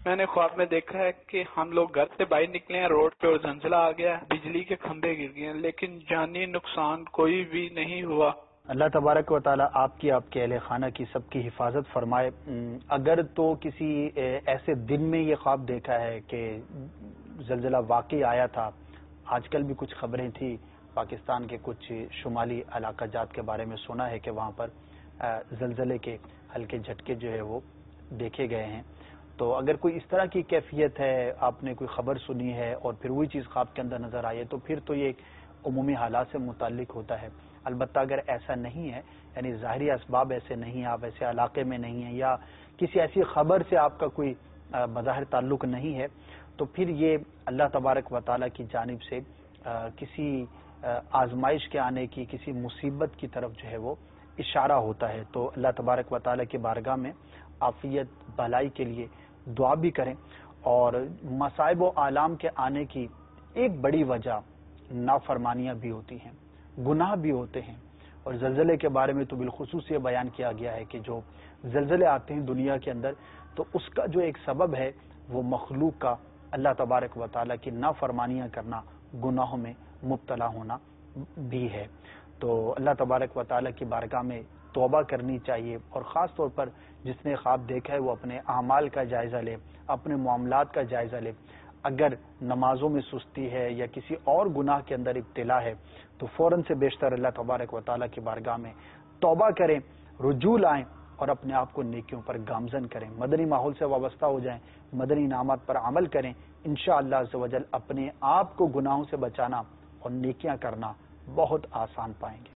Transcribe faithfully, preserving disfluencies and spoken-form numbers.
میں نے خواب میں دیکھا ہے کہ ہم لوگ گھر سے باہر نکلے ہیں، روڈ پہ اور زلزلہ آ گیا ہے، بجلی کے کھمبے گر گئے ہیں، لیکن جانی نقصان کوئی بھی نہیں ہوا۔ اللہ تبارک و تعالی آپ کی، آپ کے اہل خانہ کی، سب کی حفاظت فرمائے۔ اگر تو کسی ایسے دن میں یہ خواب دیکھا ہے کہ زلزلہ واقعی آیا تھا، آج کل بھی کچھ خبریں تھیں پاکستان کے کچھ شمالی علاقہ جات کے بارے میں سنا ہے کہ وہاں پر زلزلے کے ہلکے جھٹکے جو ہے وہ دیکھے گئے ہیں، تو اگر کوئی اس طرح کی کیفیت ہے، آپ نے کوئی خبر سنی ہے اور پھر وہی چیز خواب کے اندر نظر آئی ہے، تو پھر تو یہ ایک عمومی حالات سے متعلق ہوتا ہے۔ البتہ اگر ایسا نہیں ہے، یعنی ظاہری اسباب ایسے نہیں ہیں، آپ ایسے علاقے میں نہیں ہیں یا کسی ایسی خبر سے آپ کا کوئی بظاہر تعلق نہیں ہے، تو پھر یہ اللہ تبارک و تعالیٰ کی جانب سے کسی آزمائش کے آنے کی، کسی مصیبت کی طرف جو ہے وہ اشارہ ہوتا ہے۔ تو اللہ تبارک و تعالیٰ کی بارگاہ میں عافیت بھلائی کے لیے دعا بھی کریں۔ اور مصائب و آلام کے آنے کی ایک بڑی وجہ نافرمانیاں بھی ہوتی ہیں، گناہ بھی ہوتے ہیں، اور زلزلے کے بارے میں تو بالخصوص یہ بیان کیا گیا ہے کہ جو زلزلے آتے ہیں دنیا کے اندر، تو اس کا جو ایک سبب ہے وہ مخلوق کا اللہ تبارک و تعالیٰ کی نافرمانیاں کرنا، گناہوں میں مبتلا ہونا بھی ہے۔ تو اللہ تبارک و تعالیٰ کی بارگاہ میں توبہ کرنی چاہیے، اور خاص طور پر جس نے خواب دیکھا ہے وہ اپنے اعمال کا جائزہ لے، اپنے معاملات کا جائزہ لے۔ اگر نمازوں میں سستی ہے یا کسی اور گناہ کے اندر ابتلا ہے تو فوراً سے بیشتر اللہ تبارک و تعالیٰ کی بارگاہ میں توبہ کریں، رجوع لائیں اور اپنے آپ کو نیکیوں پر گامزن کریں، مدنی ماحول سے وابستہ ہو جائیں، مدنی انعامات پر عمل کریں۔ انشاءاللہ عز و جل اپنے آپ کو گناہوں سے بچانا اور نیکیاں کرنا بہت آسان پائیں گے۔